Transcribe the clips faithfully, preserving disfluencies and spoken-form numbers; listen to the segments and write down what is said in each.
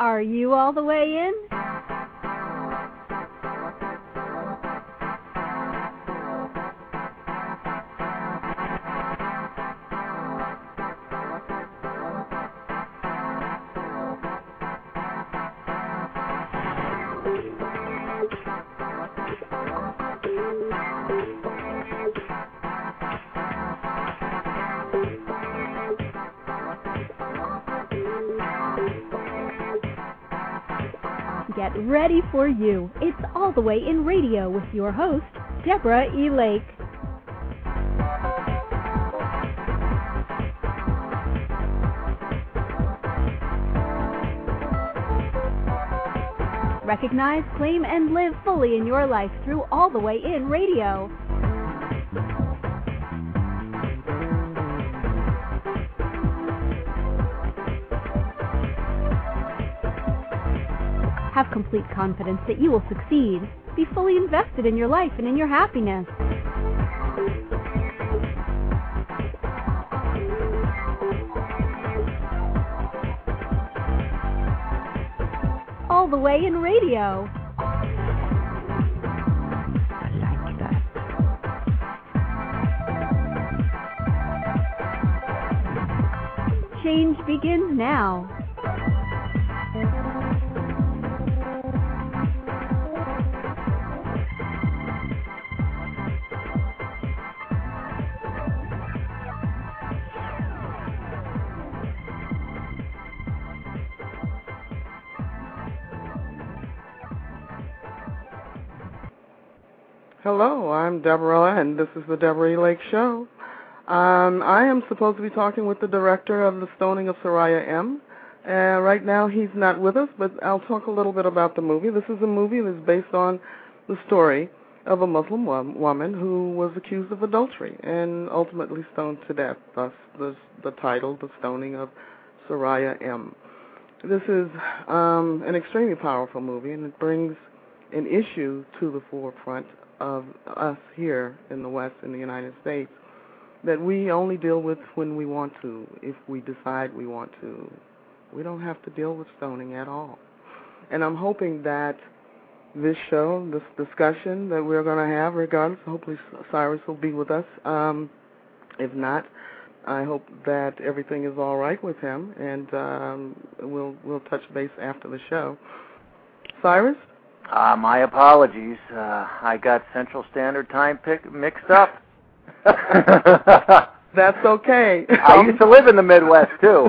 Are you all the way in? Get ready for you. It's All the Way in Radio with your host, Deborah E. Lake. Recognize, claim, and live fully in your life through All the Way in Radio. Have complete confidence that you will succeed. Be fully invested in your life and in your happiness. All the Way in Radio. I like that. Change begins now. Hello, I'm Deborah, and this is the Deborah E. Lake Show. Um, I am supposed to be talking with the director of The Stoning of Soraya M. Uh, right now he's not with us, but I'll talk a little bit about the movie. This is a movie that's based on the story of a Muslim wo- woman who was accused of adultery and ultimately stoned to death, thus the, the title, The Stoning of Soraya M. This is um, an extremely powerful movie, and it brings an issue to the forefront of us here in the West, in the United States, that we only deal with when we want to, if we decide we want to. We don't have to deal with stoning at all. And I'm hoping that this show, this discussion that we're going to have, regardless, hopefully Cyrus will be with us. Um, if not, I hope that everything is all right with him, and um, we'll we'll touch base after the show. Cyrus? Uh, my apologies. Uh, I got Central Standard Time pick, mixed up. That's okay. I used to live in the Midwest, too.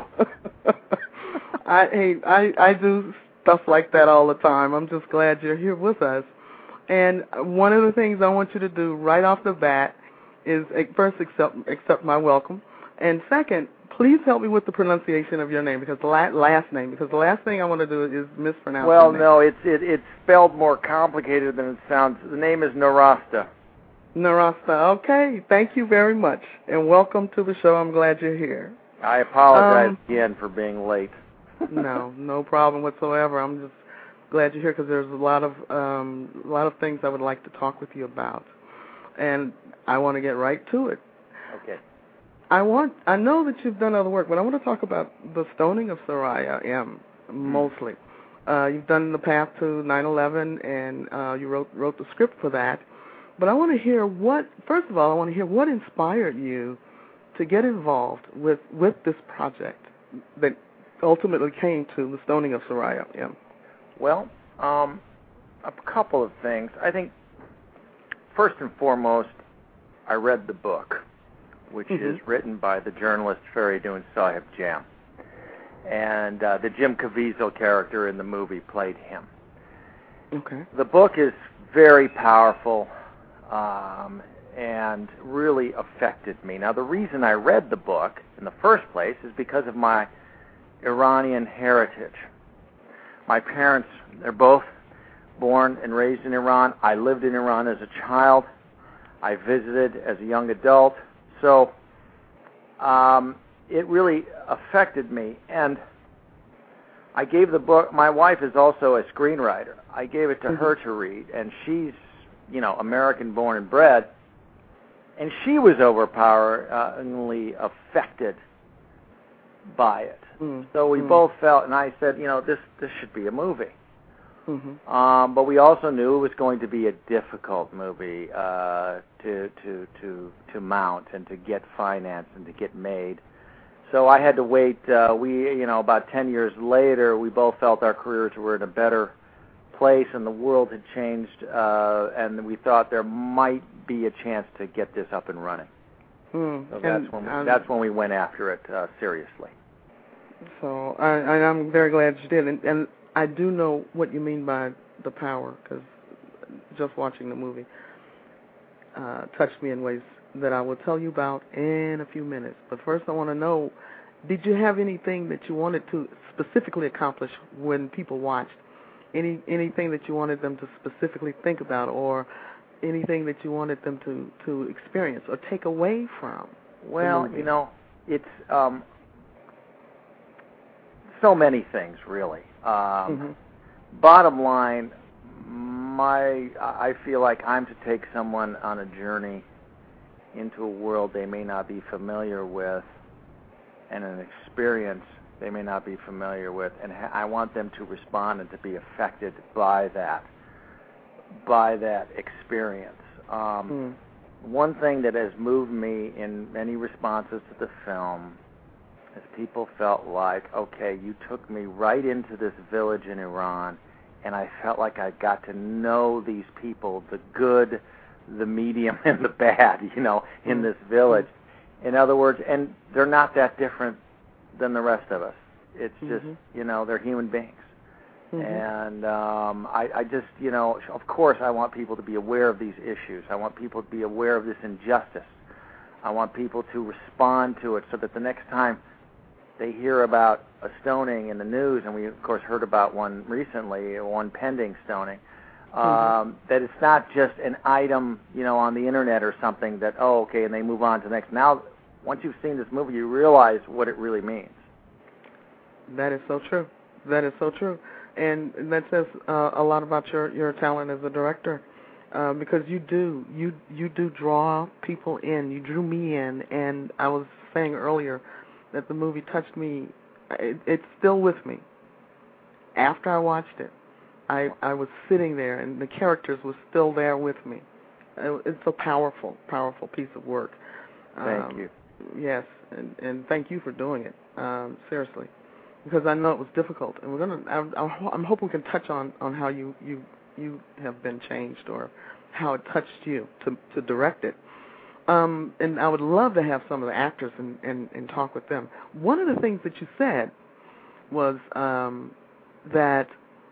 I, hey, I, I do stuff like that all the time. I'm just glad you're here with us. And one of the things I want you to do right off the bat is, first, accept, accept my welcome. And second, please help me with the pronunciation of your name, because the la- last name, because the last thing I want to do is mispronounce Well, your name. no, it's it, it's spelled more complicated than it sounds. The name is Narasta. Narasta. Okay, thank you very much, and welcome to the show. I'm glad you're here. I apologize um, again for being late. No, no problem whatsoever. I'm just glad you're here because there's a lot of um, a lot of things I would like to talk with you about, and I want to get right to it. Okay. I want. I know that you've done other work, but I want to talk about The Stoning of Soraya M. mostly. Uh, you've done The Path to nine eleven, and uh, you wrote wrote the script for that. But I want to hear what. First of all, I want to hear what inspired you to get involved with, with this project that ultimately came to The Stoning of Soraya M. Well, um, a couple of things. I think first and foremost, I read the book, which mm-hmm. is written by the journalist Faridoon Sahib Jam. And uh, the Jim Caviezel character in the movie played him. Okay. The book is very powerful um, and really affected me. Now, the reason I read the book in the first place is because of my Iranian heritage. My parents, they're both born and raised in Iran. I lived in Iran as a child. I visited as a young adult. So um, it really affected me. And I gave the book, my wife is also a screenwriter. I gave it to mm-hmm. her to read, and she's, you know, American born and bred. And she was overpoweringly affected by it. Mm. So we mm. both felt, and I said, you know, this this should be a movie. Mm-hmm. Um, but we also knew it was going to be a difficult movie uh, to to to to mount and to get financed and to get made. So I had to wait. Uh, we, you know, about ten years later, we both felt our careers were in a better place and the world had changed, uh, and we thought there might be a chance to get this up and running. Mm. So that's and, when we, um, that's when we went after it uh, seriously. So I, I, I'm very glad you did, and, and I do know what you mean by the power, because just watching the movie uh, touched me in ways that I will tell you about in a few minutes. But first I want to know, did you have anything that you wanted to specifically accomplish when people watched? Any Anything that you wanted them to specifically think about, or anything that you wanted them to, to experience or take away from? Well, you know, it's um, so many things, really. Um, mm-hmm. Bottom line, my I feel like I'm to take someone on a journey into a world they may not be familiar with, and an experience they may not be familiar with, and ha- I want them to respond and to be affected by that, by that experience. Um, mm. One thing that has moved me in many responses to the film is people felt like, okay, you took me right into this village in Iran, and I felt like I got to know these people, the good, the medium, and the bad, you know, in mm. this village. In other words, and they're not that different than the rest of us. It's just, mm-hmm. you know, they're human beings. Mm-hmm. And um, I, I just, you know, of course I want people to be aware of these issues. I want people to be aware of this injustice. I want people to respond to it so that the next time they hear about a stoning in the news, and we, of course, heard about one recently, one pending stoning, um, mm-hmm. that it's not just an item, you know, on the Internet or something that, oh, okay, and they move on to the next. Now, once you've seen this movie, you realize what it really means. That is so true. That is so true. And that says uh, a lot about your, your talent as a director, uh, because you do you you do draw people in. You drew me in, and I was saying earlier that the movie touched me. It, it's still with me. After I watched it, I I was sitting there, and the characters were still there with me. It's a powerful, powerful piece of work. Thank um, you. Yes, and, and thank you for doing it. Um, seriously. Because I know it was difficult, and we're gonna. I'm, I'm hoping we can touch on, on how you, you you have been changed, or how it touched you to to direct it. Um, and I would love to have some of the actors and, and, and talk with them. One of the things that you said was um, that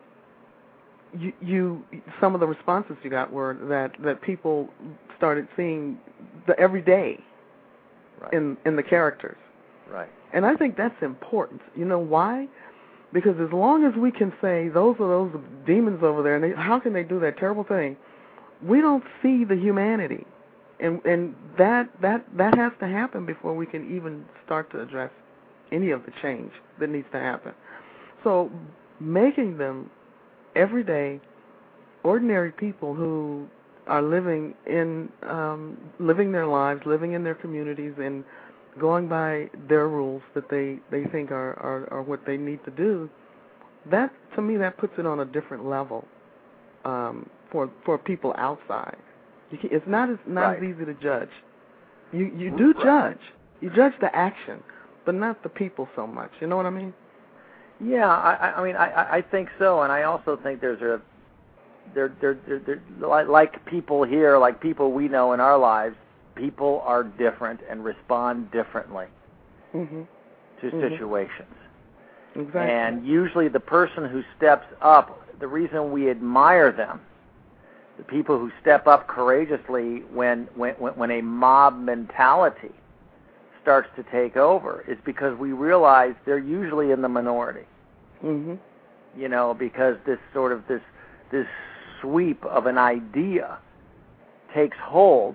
you, you some of the responses you got were that, that people started seeing the everyday right. in in the characters. Right. And I think that's important. You know why? Because as long as we can say those are those demons over there, and they, how can they do that terrible thing? We don't see the humanity, and and that that that has to happen before we can even start to address any of the change that needs to happen. So making them everyday, ordinary people who are living in um, living their lives, living in their communities, and going by their rules that they, they think are, are, are what they need to do, that, to me, that puts it on a different level um, for for people outside. You can, it's not as not right. as easy to judge. You you do right. judge. You judge the action, but not the people so much. You know what I mean? Yeah, I, I mean, I, I think so, and I also think there's a there there there like people here, like people we know in our lives. People are different and respond differently mm-hmm. to mm-hmm. situations. Exactly. And usually the person who steps up, the reason we admire them, the people who step up courageously when when, when a mob mentality starts to take over, is because we realize they're usually in the minority. Mm-hmm. You know, because this sort of this this sweep of an idea takes hold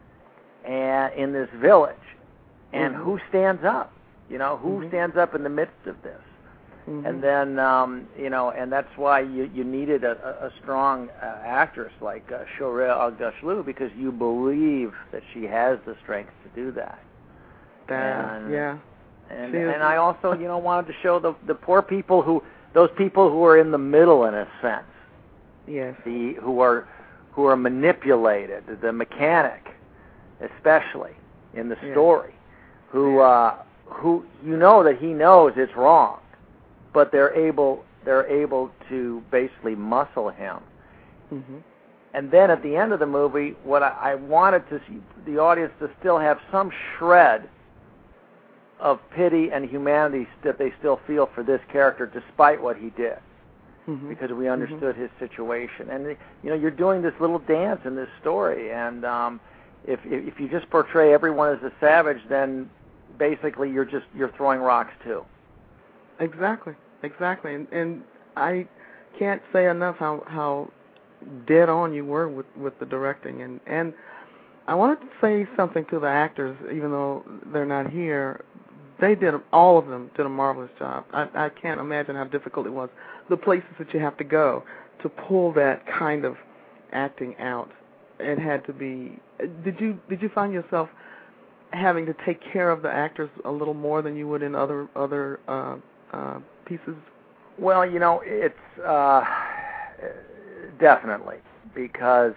and in this village, and mm-hmm. who stands up? You know, who mm-hmm. stands up in the midst of this? Mm-hmm. And then, um, you know, and that's why you, you needed a, a strong uh, actress like uh, Shohreh Aghdashloo, because you believe that she has the strength to do that. That, and, yeah. And and I also, you know, wanted to show the the poor people who, those people who are in the middle in a sense. Yes. The who are who are manipulated, the mechanic, especially in the story, yes. who uh, who you know that he knows it's wrong, but they're able they're able to basically muscle him. Mm-hmm. And then at the end of the movie, what I, I wanted to see the audience to still have some shred of pity and humanity that they still feel for this character, despite what he did, mm-hmm. because we understood mm-hmm. his situation. And you know, you're doing this little dance in this story, and um, if if you just portray everyone as a savage, then basically you're just you're throwing rocks too. Exactly, exactly, and, and I can't say enough how how dead on you were with, with the directing, and and I wanted to say something to the actors, even though they're not here. They did, all of them did a marvelous job. I, I can't imagine how difficult it was. The places that you have to go to pull that kind of acting out, it had to be. Did you did you find yourself having to take care of the actors a little more than you would in other other uh, uh, pieces? Well, you know, it's uh, definitely because.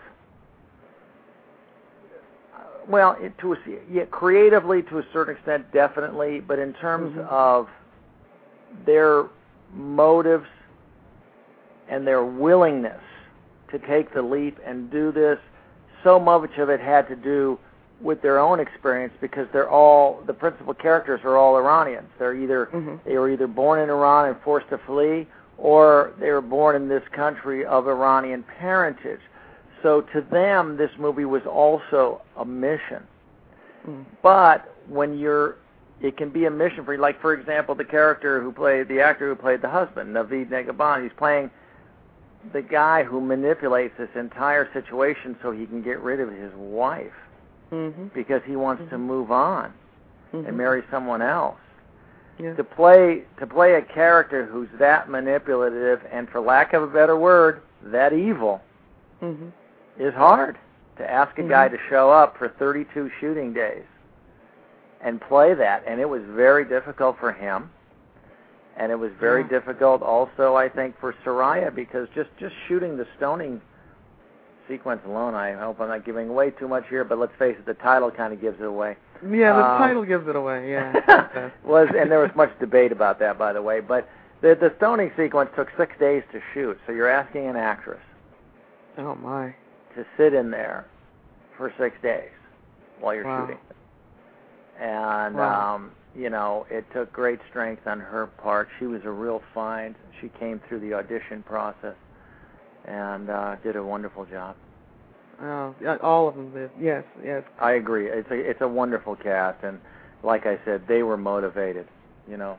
Well, it, to a, yeah, creatively to a certain extent, definitely, but in terms mm-hmm. of their motives and their willingness to take the leap and do this, so much of it had to do with their own experience, because they're all, the principal characters are all Iranians. They're either mm-hmm. they were either born in Iran and forced to flee, or they were born in this country of Iranian parentage. So to them, this movie was also a mission. Mm. But when you're, it can be a mission for you. Like, for example, the character who played, the actor who played the husband, Naveed Negahban, he's playing the guy who manipulates this entire situation so he can get rid of his wife mm-hmm. because he wants mm-hmm. to move on mm-hmm. and marry someone else. Yeah. To play to play a character who's that manipulative and, for lack of a better word, that evil. Mm-hmm. is hard. To ask a mm-hmm. guy to show up for thirty-two shooting days and play that, and it was very difficult for him, and it was very yeah. difficult also, I think, for Soraya, because just, just shooting the stoning sequence alone, I hope I'm not giving away too much here, but let's face it, the title kind of gives it away. Yeah, the um, title gives it away, yeah. was and there was much debate about that, by the way, but the, the stoning sequence took six days to shoot, so you're asking an actress oh, my. to sit in there for six days while you're wow. shooting. And, wow. um, you know, it took great strength on her part. She was a real find. She came through the audition process and uh, did a wonderful job. Oh, yeah, all of them did. Yes, yes. I agree. It's a, it's a wonderful cast, and like I said, they were motivated, you know.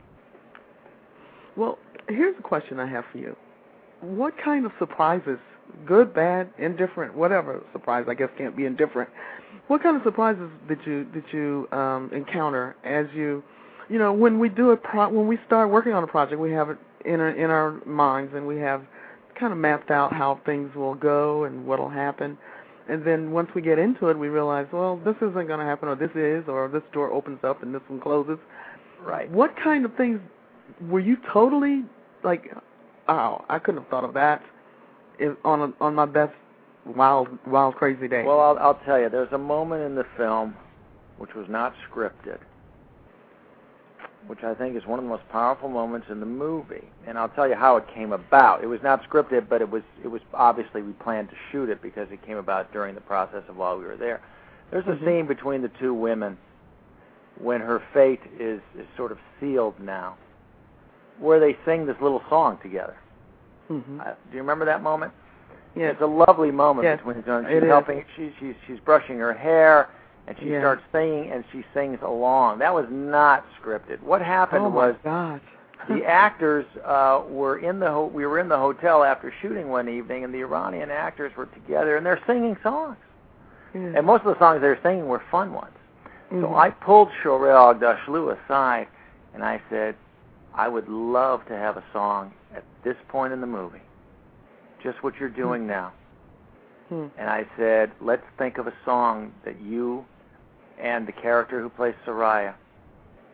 Well, here's a question I have for you. What kind of surprises, good, bad, indifferent, whatever surprise, I guess can't be indifferent. What kind of surprises did you did you um, encounter as you, you know, when we do a pro- when we start working on a project, we have it in our, in our minds, and we have kind of mapped out how things will go and what'll happen, and then once we get into it, we realize, well, this isn't going to happen, or this is, or this door opens up and this one closes. Right. What kind of things were you totally like? Oh, I couldn't have thought of that if, on a, on my best wild, wild, crazy day. Well, I'll, I'll tell you, there's a moment in the film which was not scripted, which I think is one of the most powerful moments in the movie. And I'll tell you how it came about. It was not scripted, but it was it was obviously we planned to shoot it because it came about during the process of while we were there. There's a mm-hmm. scene between the two women when her fate is, is sort of sealed now, where they sing this little song together. Mm-hmm. Uh, do you remember that moment? Yes. It's a lovely moment yes. between them. It She's is. helping. She, she's she's brushing her hair, and she yeah. starts singing, and she sings along. That was not scripted. What happened oh my was gosh. the actors uh, were in the ho- we were in the hotel after shooting one evening, and the Iranian actors were together, and they're singing songs. Yeah. And most of the songs they were singing were fun ones. Mm-hmm. So I pulled Shorel Aghdashloo aside, and I said, I would love to have a song at this point in the movie, just what you're doing mm-hmm. now. Mm-hmm. And I said, let's think of a song that you and the character who plays Soraya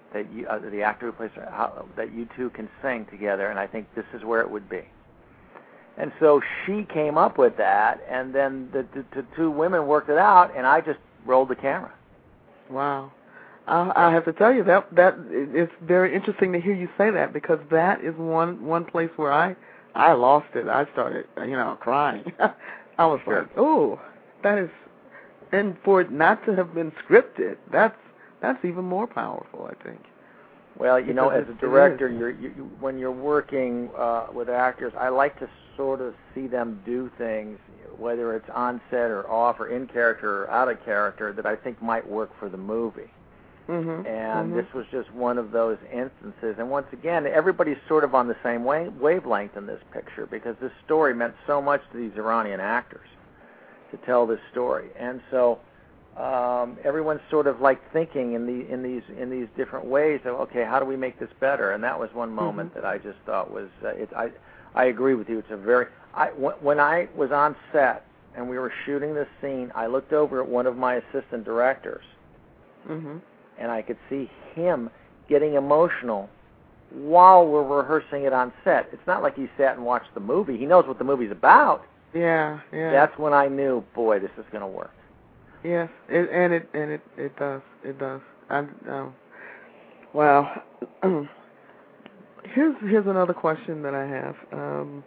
that you, uh, the actor who plays her, how, that you two can sing together, and I think this is where it would be. And so she came up with that, and then the, the, the two women worked it out, and I just rolled the camera. Wow. I, I have to tell you, that that it's very interesting to hear you say that, because that is one, one place where I, I lost it. I started, you know, crying. I was Sure. like, oh, that is, and for it not to have been scripted, that's that's even more powerful, I think. Well, you know, as Because a director, you're, you, you, when you're working uh, with actors, I like to sort of see them do things, whether it's on set or off or in character or out of character, that I think might work for the movie. Mm-hmm. And mm-hmm. this was just one of those instances. And once again, everybody's sort of on the same wave, wavelength in this picture, because this story meant so much to these Iranian actors to tell this story. And so um, everyone's sort of like thinking in the in these in these different ways of, okay, how do we make this better? And that was one moment mm-hmm. that I just thought was uh, it. I I agree with you. It's a very I when I was on set and we were shooting this scene, I looked over at one of my assistant directors, mm-hmm. and I could see him getting emotional while we're rehearsing it on set. It's not like he sat and watched the movie. He knows what the movie's about. Yeah, yeah. That's when I knew, boy, this is going to work. Yes, it, and it and it, it does. It does. I, um, wow. here's here's another question that I have, um,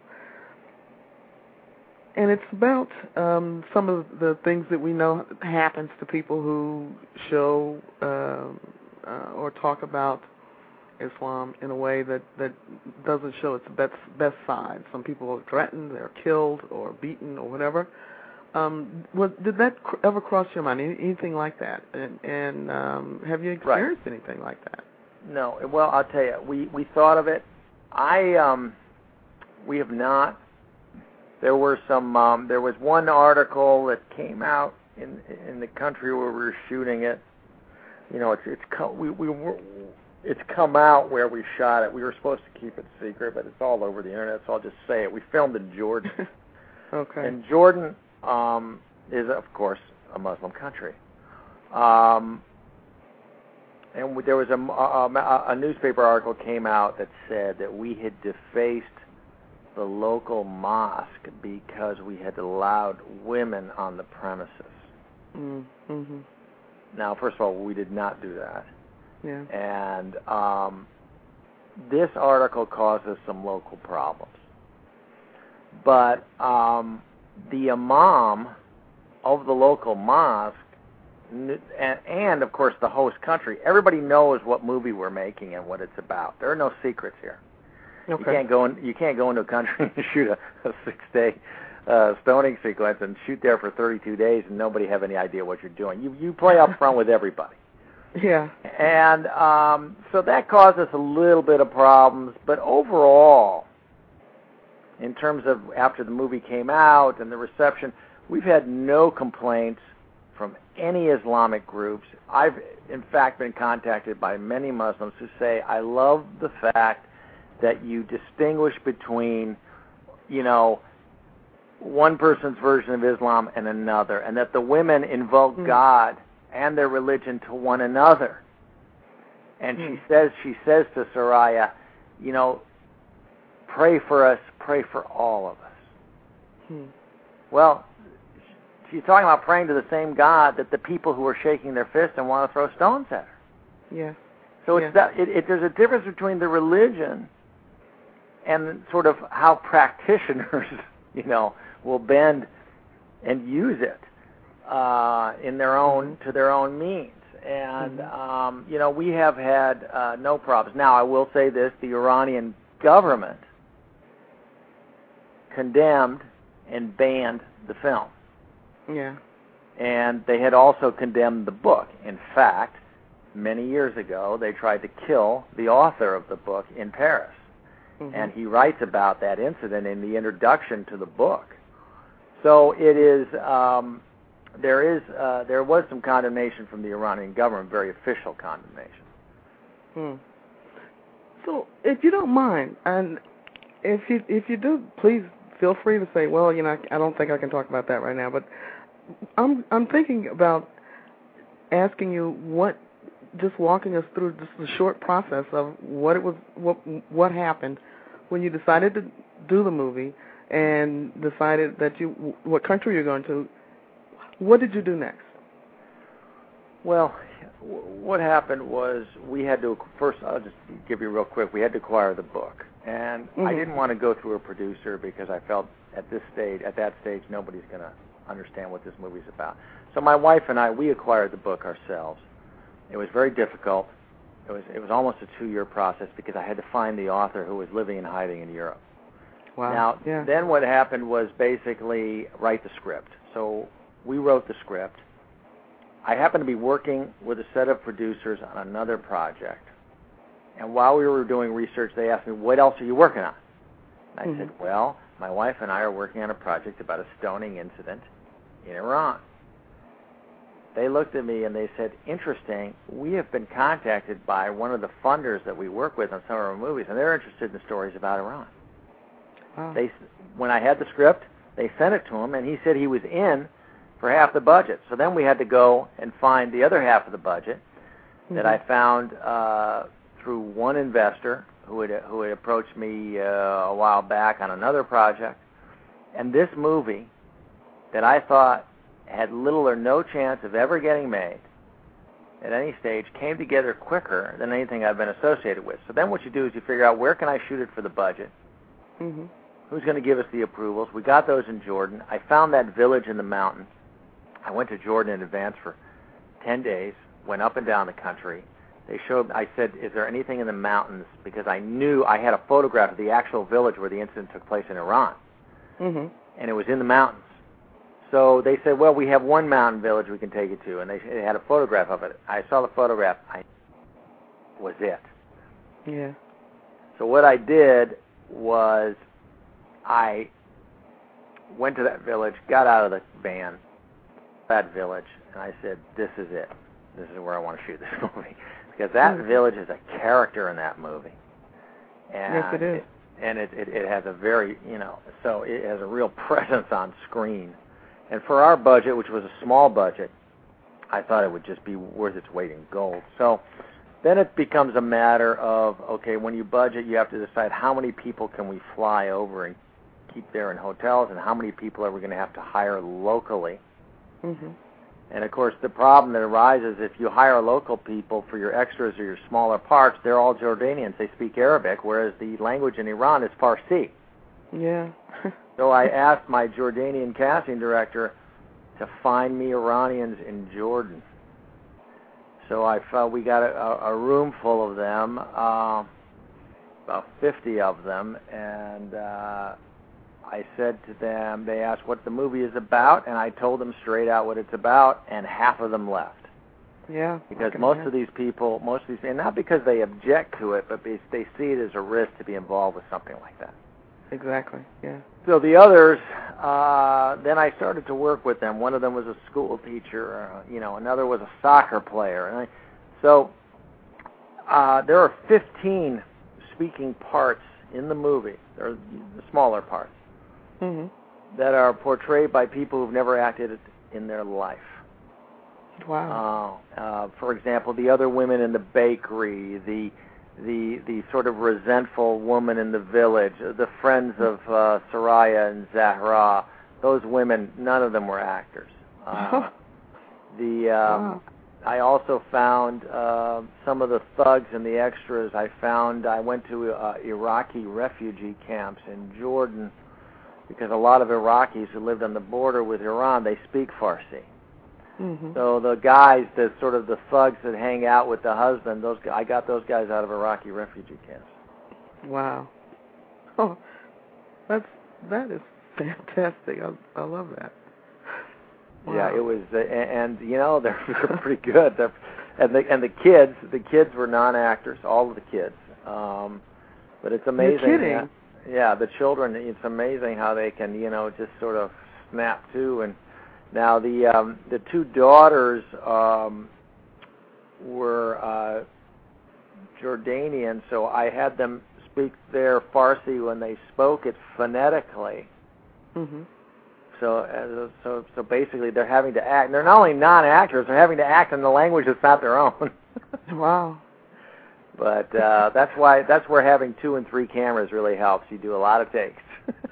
and it's about um, some of the things that we know happens to people who show um, uh, or talk about Islam in a way that, that doesn't show its best best side. Some people are threatened, they're killed or beaten or whatever. Um, was, did that cr- ever cross your mind? Any, anything like that? And, and um, have you experienced right. anything like that? No. Well, I'll tell you, we, we thought of it. I um, we have not. There were some. Um, there was one article that came out in in the country where we were shooting it. You know, it's it's co- we we were. It's come out where we shot it. We were supposed to keep it secret, but it's all over the internet, so I'll just say it. We filmed in Jordan. Okay. And Jordan um, is, of course, a Muslim country. Um, and there was a, a, a newspaper article came out that said that we had defaced the local mosque because we had allowed women on the premises. Mm-hmm. Now, first of all, we did not do that. Yeah. And um, this article causes some local problems. But um, the imam of the local mosque, and, and, of course, the host country, everybody knows what movie we're making and what it's about. There are no secrets here. Okay. You can't go in, you can't go into a country and shoot a, a six-day uh, stoning sequence and shoot there for thirty-two days and nobody have any idea what you're doing. You you play up front with everybody. Yeah. And um, so that caused us a little bit of problems, but overall, in terms of after the movie came out and the reception, we've had no complaints from any Islamic groups. I've, in fact, been contacted by many Muslims who say, I love the fact that you distinguish between, you know, one person's version of Islam and another, and that the women invoke mm. God and their religion to one another. And mm. she says, she says to Soraya, you know, pray for us, pray for all of us. Hmm. Well, she's talking about praying to the same God that the people who are shaking their fists and want to throw stones at her. Yeah. So it's yeah. that it, it, there's a difference between the religion and sort of how practitioners, you know, will bend and use it uh, in their own mm-hmm. to their own means. And mm-hmm. um, you know, we have had uh, no problems. Now, I will say this: the Iranian government condemned and banned the film. Yeah. And they had also condemned the book. In fact, many years ago, they tried to kill the author of the book in Paris. Mm-hmm. And he writes about that incident in the introduction to the book. So it is, um, there is, uh, there was some condemnation from the Iranian government, very official condemnation. Hmm. So, if you don't mind, and if you if you do, please feel free to say, well, you know, I don't think I can talk about that right now, but I'm I'm thinking about asking you what just walking us through just the short process of what it was, what what happened when you decided to do the movie and decided that you what country you're going to. What did you do next? Well, what happened was we had to first. I'll just give you real quick. We had to acquire the book, and mm-hmm. I didn't want to go through a producer because I felt at this stage, at that stage, nobody's going to understand what this movie's about. So my wife and I, we acquired the book ourselves. It was very difficult. It was it was almost a two-year process because I had to find the author who was living and hiding in Europe. Wow. Now, yeah. then what happened was basically write the script. So we wrote the script. I happened to be working with a set of producers on another project. And while we were doing research, they asked me, what else are you working on? And I mm-hmm. said, well, my wife and I are working on a project about a stoning incident in Iran. They looked at me and they said, interesting, we have been contacted by one of the funders that we work with on some of our movies, and they're interested in stories about Iran. Oh. They, when I had the script, they sent it to him, and he said he was in for half the budget. So then we had to go and find the other half of the budget mm-hmm. that I found uh, through one investor who had, who had approached me uh, a while back on another project. And this movie that I thought had little or no chance of ever getting made at any stage came together quicker than anything I've been associated with. So then what you do is you figure out where can I shoot it for the budget? Mm-hmm. Who's going to give us the approvals? We got those in Jordan. I found that village in the mountain. I went to Jordan in advance for ten days, went up and down the country. They showed, I said, is there anything in the mountains? Because I knew I had a photograph of the actual village where the incident took place in Iran. Mm-hmm. And it was in the mountains. So they said, well, we have one mountain village we can take you to. And they, they had a photograph of it. I saw the photograph. I was it. Yeah. So what I did was I went to that village, got out of the van, that village, and I said, this is it. This is where I want to shoot this movie. Because that mm-hmm. village is a character in that movie. And yes, it is. It, and it, it, it has a very, you know, so it has a real presence on screen. And for our budget, which was a small budget, I thought it would just be worth its weight in gold. So then it becomes a matter of, okay, when you budget, you have to decide how many people can we fly over and keep there in hotels, and how many people are we going to have to hire locally. Mm-hmm. And, of course, the problem that arises if you hire local people for your extras or your smaller parts, they're all Jordanians. They speak Arabic, whereas the language in Iran is Farsi. Yeah. So I asked my Jordanian casting director to find me Iranians in Jordan. So I felt we got a, a room full of them, uh, about fifty of them, and uh, I said to them, they asked what the movie is about, and I told them straight out what it's about, and half of them left. Yeah. Because most of these people, most of these, and not because they object to it, but because they see it as a risk to be involved with something like that. Exactly, yeah. So the others, uh, then I started to work with them. One of them was a school teacher, uh, you know, another was a soccer player. And I, so uh, there are fifteen speaking parts in the movie. There are the smaller parts mm-hmm. that are portrayed by people who've never acted in their life. Wow. Uh, uh, for example, the other women in the bakery, the the the sort of resentful woman in the village, the friends of uh, Soraya and Zahra, those women, none of them were actors. Uh, the um, wow. I also found uh, some of the thugs and the extras. I found I went to uh, Iraqi refugee camps in Jordan because a lot of Iraqis who lived on the border with Iran, they speak Farsi. Mm-hmm. So the guys, the sort of the thugs that hang out with the husband, those I got those guys out of Iraqi refugee camps. Wow. Oh, that's that is fantastic. I, I love that. Wow. Yeah, it was, uh, and, and you know they're, they're pretty good. They're, and the and the kids, the kids were non-actors, all of the kids. Um, but it's amazing. You're kidding. Yeah, yeah, the children. It's amazing how they can, you know, just sort of snap to. And now the um, the two daughters um, were uh, Jordanian, so I had them speak their Farsi when they spoke it phonetically. Mm-hmm. So, uh, so, so basically, they're having to act. They're not only non-actors; they're having to act in the language that's not their own. Wow. But uh, that's why that's where having two and three cameras really helps. You do a lot of takes.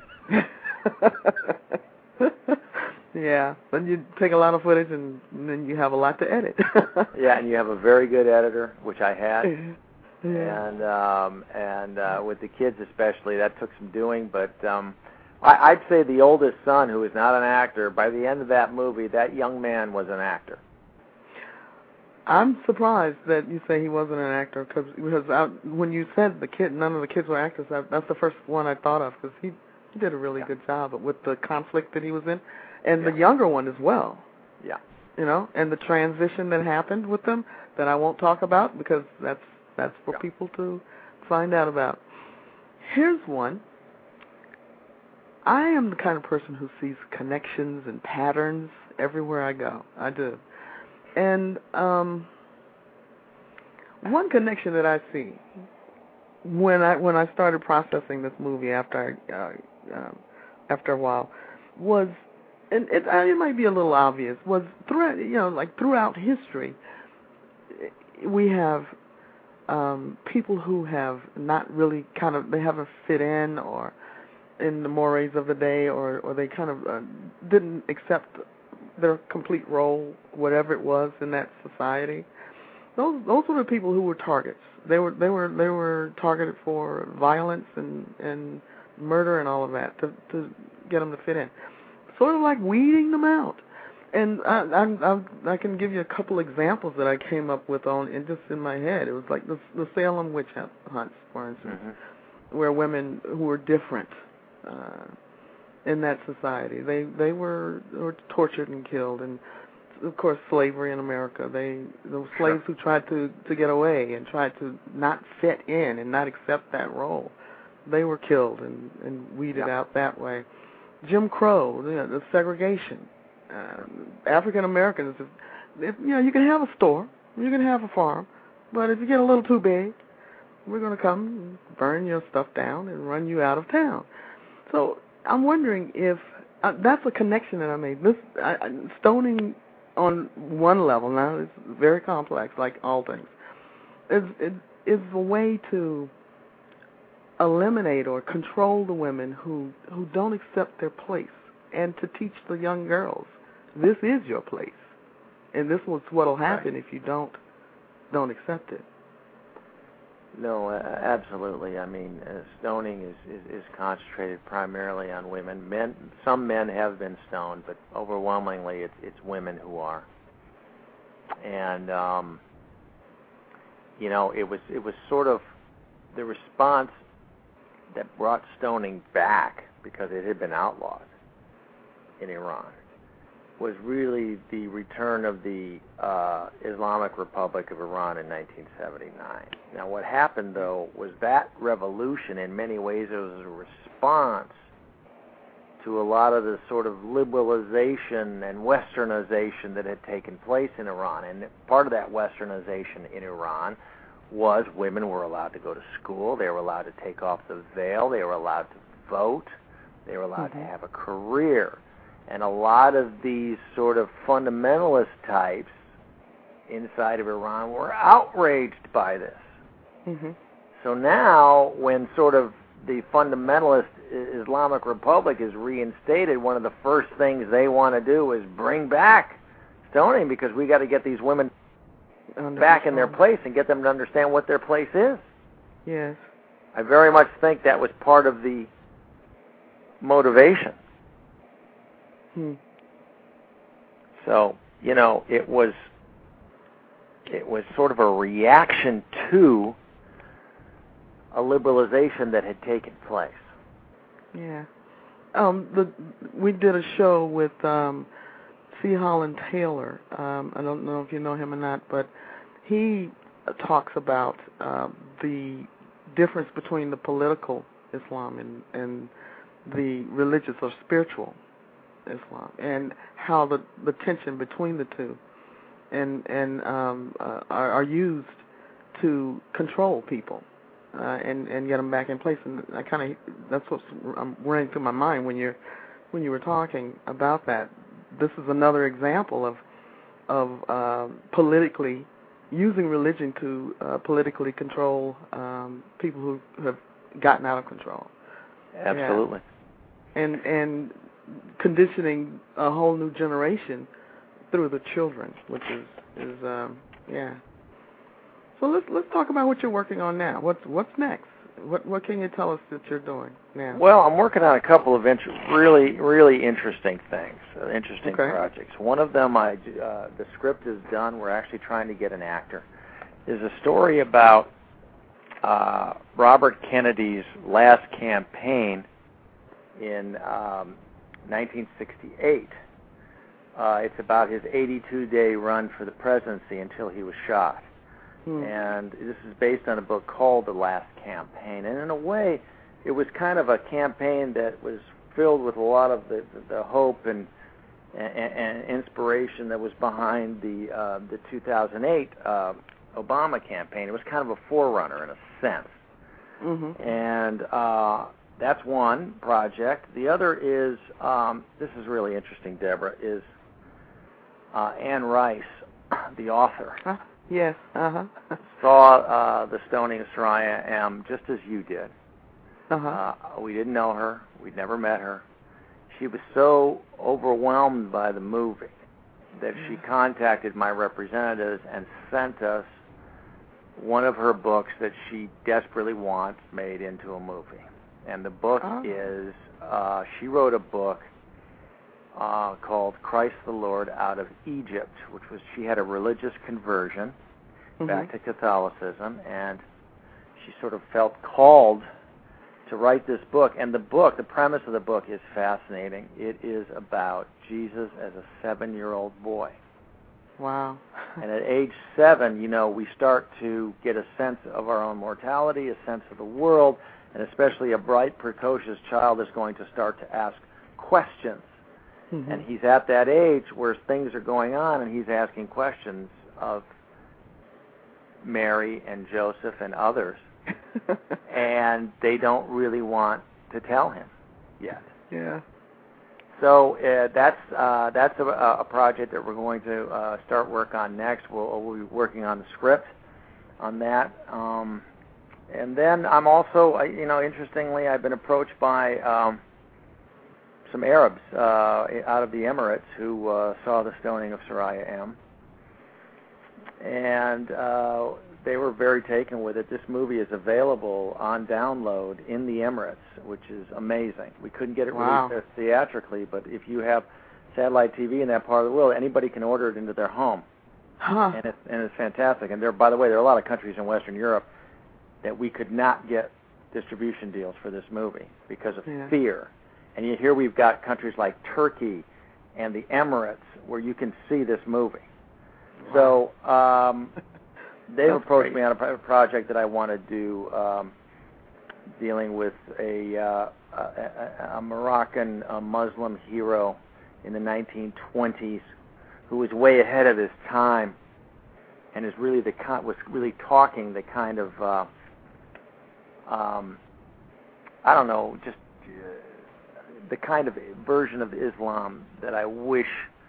Yeah, then you take a lot of footage, and, and then you have a lot to edit. Yeah, and you have a very good editor, which I had. Yeah. And um, and uh, with the kids especially, that took some doing. But um, I, I'd say the oldest son, who is not an actor, by the end of that movie, that young man was an actor. I'm surprised that you say he wasn't an actor, cause, because I, when you said the kid, none of the kids were actors, that, that's the first one I thought of, because he, he did a really Yeah. good job with the conflict that he was in, and Yeah. the younger one as well. Yeah. You know, and the transition that happened with them that I won't talk about, because that's that's for Yeah. people to find out about. Here's one. I am the kind of person who sees connections and patterns everywhere I go. I do. And um, one connection that I see when I when I started processing this movie after I, uh, uh, after a while was, and it, it might be a little obvious, was throughout you know like throughout history we have um, people who have not really kind of they haven't fit in or in the mores of the day, or or they kind of uh, didn't accept their complete role, whatever it was in that society. Those those were the people who were targets. They were they were they were targeted for violence and, and murder and all of that to to get them to fit in. Sort of like weeding them out. And I I I, I can give you a couple examples that I came up with on and just in my head. It was like the the Salem witch hunts, for instance, mm-hmm. where women who were different. Uh, in that society, they they were, were tortured and killed, and of course slavery in America. They the slaves who tried to, to get away and tried to not fit in and not accept that role, they were killed and, and weeded yeah. out that way. Jim Crow, you know, the segregation. Uh, African Americans, if, you know, you can have a store, you can have a farm, but if you get a little too big, we're going to come and burn your stuff down and run you out of town. So I'm wondering if uh, that's a connection that I made. This uh, stoning on one level, now it's very complex, like all things, is it is a way to eliminate or control the women who who don't accept their place, and to teach the young girls this is your place, and this is what'll happen right. if you don't don't accept it. No, uh, absolutely. I mean, uh, stoning is, is, is concentrated primarily on women. Men, some men have been stoned, but overwhelmingly it's it's women who are. And um, you know, it was it was sort of the response that brought stoning back, because it had been outlawed in Iran, was really the return of the uh, Islamic Republic of Iran in nineteen seventy-nine. Now, what happened, though, was that revolution, in many ways, it was a response to a lot of the sort of liberalization and westernization that had taken place in Iran. And part of that westernization in Iran was women were allowed to go to school, they were allowed to take off the veil, they were allowed to vote, they were allowed mm-hmm. to have a career. And a lot of these sort of fundamentalist types inside of Iran were outraged by this. Mm-hmm. So now, when sort of the fundamentalist Islamic Republic is reinstated, one of the first things they want to do is bring back stoning, because we got to get these women Understand. back in their place and get them to understand what their place is. Yes. I very much think that was part of the motivation. Hmm. So, you know, it was it was sort of a reaction to a liberalization that had taken place. Yeah. Um, the we did a show with um, C. Holland Taylor. Um, I don't know if you know him or not, but he talks about uh, the difference between the political Islam and, and the religious or spiritual Islam, and how the, the tension between the two and and um, uh, are, are used to control people uh, and and get them back in place. And I kind of that's what's um, running through my mind when you're when you were talking about that. This is another example of of uh, politically using religion to uh, politically control um, people who have gotten out of control. Absolutely. Yeah. And and conditioning a whole new generation through the children, which is is um, yeah. So let's let's talk about what you're working on now. What's what's next? What what can you tell us that you're doing now? Well, I'm working on a couple of inter- really really interesting things, uh, interesting okay. projects. One of them, I uh, the script is done. We're actually trying to get an actor. Is a story about uh, Robert Kennedy's last campaign in um, nineteen sixty-eight. Uh, it's about his eighty-two day run for the presidency until he was shot. Hmm. And this is based on a book called The Last Campaign. And in a way, it was kind of a campaign that was filled with a lot of the, the hope and, and, and inspiration that was behind the uh, the two thousand eight uh, Obama campaign. It was kind of a forerunner in a sense. Mm-hmm. And uh, that's one project. The other is, um, this is really interesting, Deborah, is uh, Anne Rice, the author. Huh? Yes, uh-huh. saw uh, the stoning of Soraya M. just as you did. Uh-huh. Uh, we didn't know her. We'd never met her. She was so overwhelmed by the movie that she contacted my representatives and sent us one of her books that she desperately wants made into a movie. And the book oh. is, uh, she wrote a book Uh, called Christ the Lord Out of Egypt, which was, she had a religious conversion mm-hmm. back to Catholicism, and she sort of felt called to write this book. And the book, the premise of the book is fascinating. It is about Jesus as a seven-year-old boy. Wow. And at age seven, you know, we start to get a sense of our own mortality, a sense of the world, and especially a bright, precocious child is going to start to ask questions. Mm-hmm. And he's at that age where things are going on, and he's asking questions of Mary and Joseph and others, and they don't really want to tell him yet. Yeah. So uh, that's uh, that's a, a project that we're going to uh, start work on next. We'll, we'll be working on the script on that, um, and then I'm also, you know, interestingly, I've been approached by Um, some Arabs uh, out of the Emirates who uh, saw the stoning of Soraya M. And uh, they were very taken with it. This movie is available on download in the Emirates, which is amazing. We couldn't get it wow. released theatrically, but if you have satellite T V in that part of the world, anybody can order it into their home. Huh. And, it's, and it's fantastic. And there, by the way, there are a lot of countries in Western Europe that we could not get distribution deals for this movie because of yeah. fear. And here we've got countries like Turkey and the Emirates where you can see this movie. Wow. So um, they've approached great. me on a project that I want to do um, dealing with a, uh, a, a Moroccan a Muslim hero in the nineteen twenties who was way ahead of his time and is really the was really talking the kind of, uh, um, I don't know, just... Uh, the kind of version of Islam that I wish,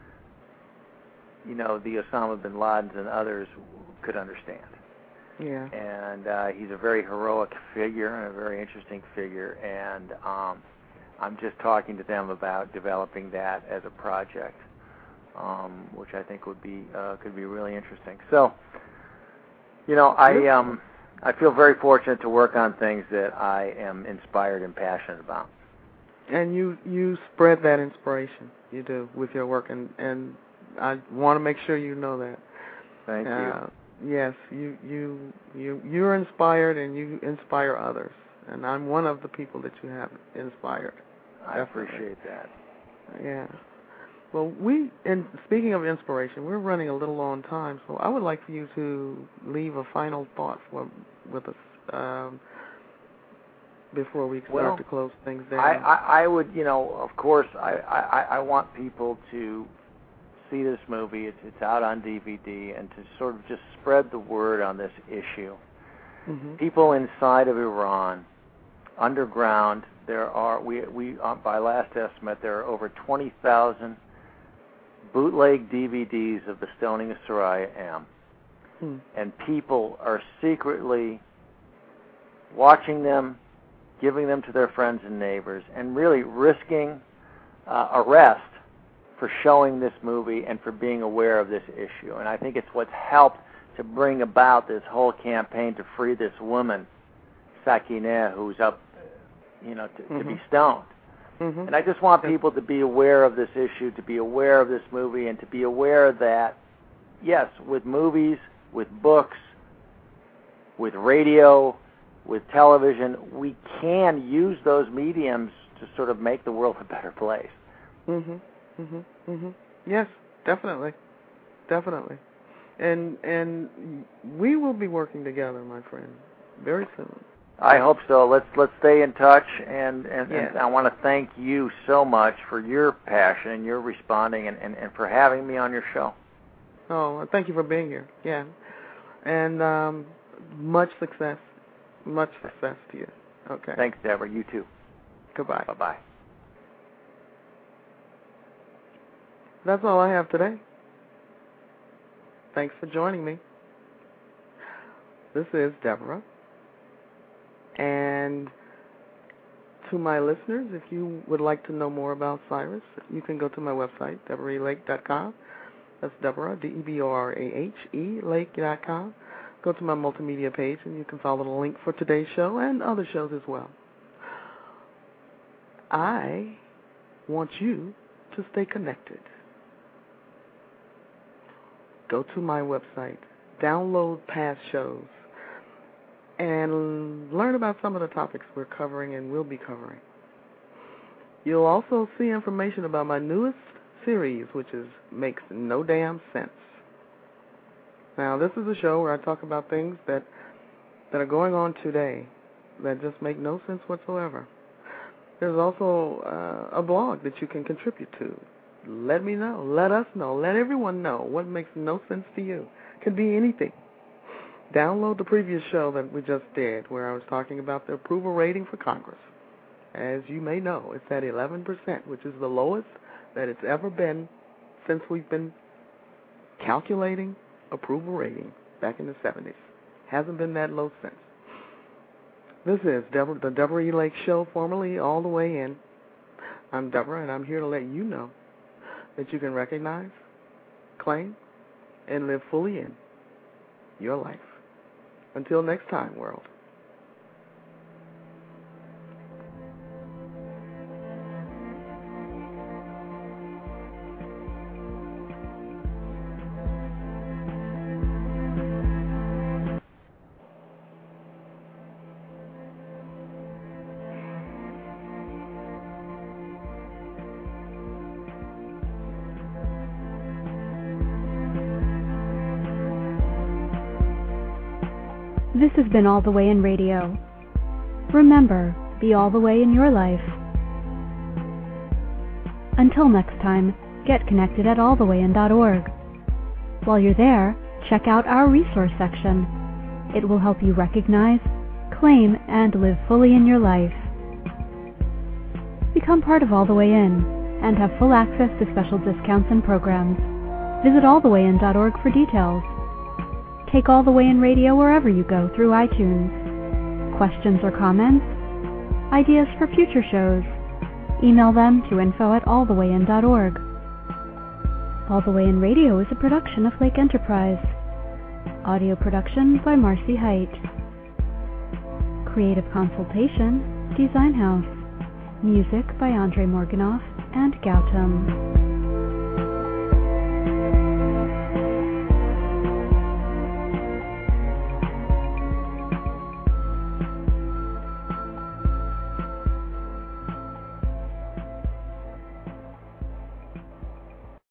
you know, the Osama bin Ladens and others could understand. Yeah. And uh, he's a very heroic figure and a very interesting figure, and um, I'm just talking to them about developing that as a project, um, which I think would be uh, could be really interesting. So, you know, I um, I feel very fortunate to work on things that I am inspired and passionate about. And you, you spread that inspiration, you do, with your work, and, and I want to make sure you know that. Thank uh, you. Yes, you, you, you, you're inspired, and you inspire others, and I'm one of the people that you have inspired. I Definitely. appreciate that. Yeah. Well, we, and speaking of inspiration, we're running a little on time, so I would like for you to leave a final thought for, with us. Um, before we start well, to close things down. I, I, I would, you know, of course, I, I, I want people to see this movie. It's, it's out on D V D, and to sort of just spread the word on this issue. Mm-hmm. People inside of Iran, underground, there are, we, we uh, by last estimate, there are over twenty thousand bootleg D V Ds of the stoning of Soraya M. Hmm. And people are secretly watching them, giving them to their friends and neighbors, and really risking uh, arrest for showing this movie and for being aware of this issue. And I think it's what's helped to bring about this whole campaign to free this woman, Sakineh, who's up, you know, to, mm-hmm. to be stoned. Mm-hmm. And I just want people to be aware of this issue, to be aware of this movie, and to be aware that, yes, with movies, with books, with radio, with television, we can use those mediums to sort of make the world a better place. Mhm. Mhm. Mhm. Yes, definitely. Definitely. And and we will be working together, my friend, very soon. I hope so. Let's let's stay in touch, and, and, yes. and I want to thank you so much for your passion and your responding and, and, and for having me on your show. Oh, thank you for being here. Yeah. And um, much success. Much success to you. Okay. Thanks, Deborah. You too. Goodbye. Bye-bye. That's all I have today. Thanks for joining me. This is Deborah. And to my listeners, if you would like to know more about Cyrus, you can go to my website, deborah e lake dot com. That's Deborah, D E B O R A H E, lake dot com. Go to my multimedia page, and you can follow the link for today's show and other shows as well. I want you to stay connected. Go to my website, download past shows, and learn about some of the topics we're covering and will be covering. You'll also see information about my newest series, which is Makes No Damn Sense. Now, this is a show where I talk about things that that are going on today that just make no sense whatsoever. There's also uh, a blog that you can contribute to. Let me know. Let us know. Let everyone know what makes no sense to you. It could be anything. Download the previous show that we just did where I was talking about the approval rating for Congress. As you may know, it's at eleven percent, which is the lowest that it's ever been since we've been calculating approval rating back in the seventies. Hasn't been that low since. This is Deborah, the Deborah E. Lake Show, formerly All the Way In. I'm Deborah, and I'm here to let you know that you can recognize, claim, and live fully in your life. Until next time, world. This has been All the Way in Radio. Remember, be all the way in your life. Until next time, get connected at all the way in dot org. While you're there, check out our resource section. It will help you recognize, claim, and live fully in your life. Become part of All the Way In and have full access to special discounts and programs. Visit all the way in dot org for details. Take All the Way in Radio wherever you go through iTunes. Questions or comments? Ideas for future shows? Email them to info at all the way in dot org. All the Way in Radio is a production of Lake Enterprise. Audio production by Marcy Height. Creative consultation, Design House. Music by Andre Morganoff and Gautam.